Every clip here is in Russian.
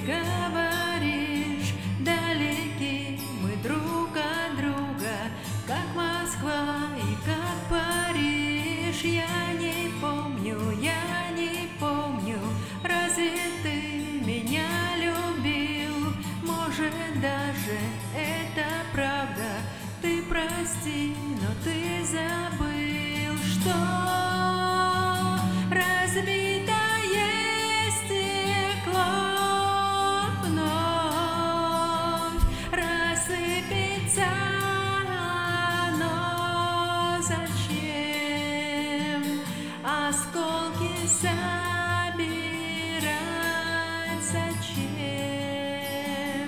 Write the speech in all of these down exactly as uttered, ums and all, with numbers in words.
говоришь, далеки мы друг от друга, как Москва и как Париж. Я не помню, я не помню, разве ты меня любил? Может, даже это правда, ты прости, но ты забыл, что разбитое стекло вновь рассыпется. Но зачем осколки собирать? Зачем?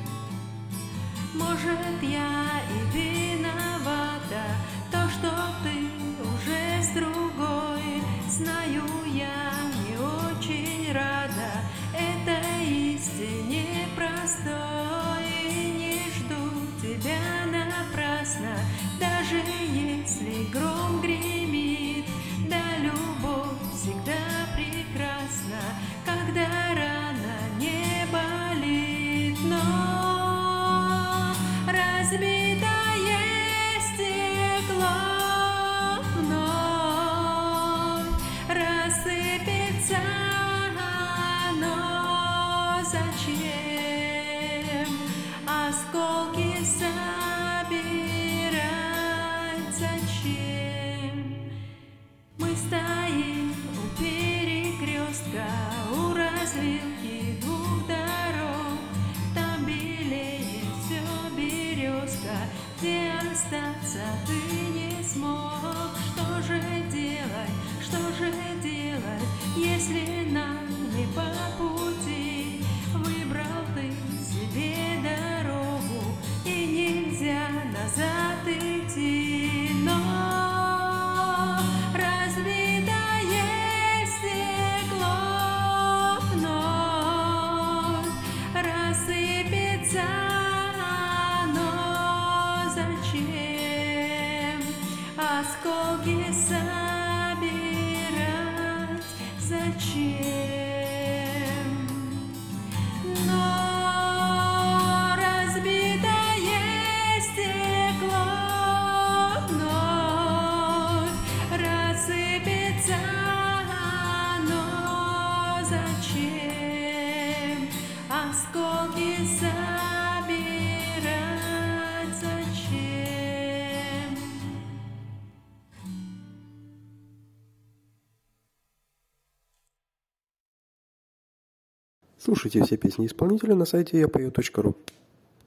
Может, я и виновата, то, что ты уже с другой. Знаю, я не очень рада этой истине простой. И не жду тебя напрасно, даже если гром гремит. Да, любовь всегда прекрасна, когда рана не болит. Но разбитое стекло вновь рассыпется. Но зачем осколки собирать? Зачем? Мы стоим у перекрестка, у развилки двух дорог. Там белеет все березка, где остаться ты не смог. Что же делать, что же делать, если нам не по пути? Выбрал ты себе дорогу, и нельзя назад идти. Но разбитое стекло вновь рассыпется. Но зачем осколки собирать? Зачем? Но разбитое стекло вновь рассыпется. Но зачем осколки собирать? Зачем? Слушайте все песни исполнителя на сайте я пою точка ру.